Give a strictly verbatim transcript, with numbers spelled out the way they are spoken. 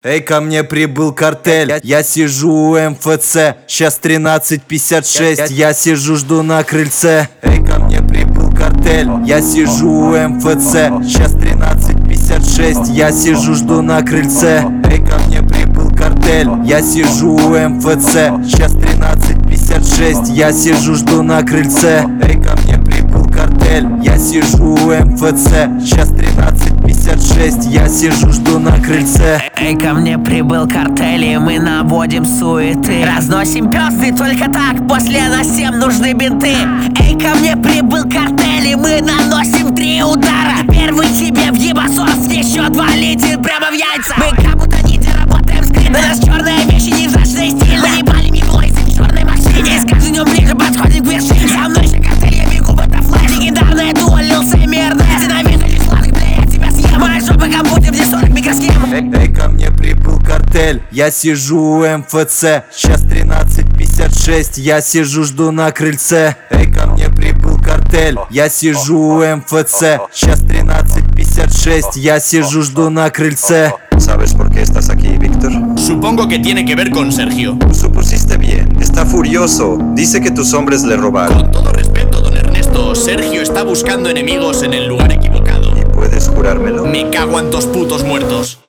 Эй, ко мне прибыл картель, я сижу у эм эф цэ, сейчас тринадцать пятьдесят шесть, я сижу, жду на крыльце. Эй, ко мне прибыл картель, я сижу у эм эф цэ, сейчас тринадцать пятьдесят шесть, я сижу, жду на крыльце. Эй, ко мне прибыл картель, я сижу у эм эф цэ, сейчас тринадцать пятьдесят шесть, я сижу, жду на крыльце. Эй, ко мне прибыл картель, я сижу у эм эф цэ, сейчас тринадцать пятьдесят шесть, я сижу, жду на крыльце. Эй, ко мне прибыл картель, и мы наводим суеты. Разносим пёсты, только так, после нас всем нужны бинты. Эй, ко мне прибыл картель, и мы наносим три удара. Первый тебе в ебасос, еще два летит прямо в яйца. Мы как будто ниндзя, работаем скрин. На нас черные вещи, невзрачные стильно. Мы не палим и блойся в черной машине. И с каждым днем ближе подходим к вершине. За мной же картель, я бегу, это флэш. Легендарное дуо, Lil Sam и Эрнест. Ненавижу лишь сладких, бля, я тебя съем. Моя жопа как будто где сорок микросхем. Эй, эй, ко мне прибыл картель, я сижу у эм эф цэ, сейчас тринадцать пятьдесят шесть, я сижу, жду на крыльце. Эй, ко мне прибыл картель, я сижу у эм эф цэ, сейчас тринадцать пятьдесят шесть, я сижу, жду на крыльце. ¿Sabes por qué estás aquí, Víctor? Supongo que tiene que ver con Sergio. Supusiste bien. Está furioso. Dice que tus hombres le robaron. Con todo respeto, don Ernesto, Sergio está buscando enemigos en el lugar equivocado. ¿Y puedes jurármelo? Me cago en dos putos muertos.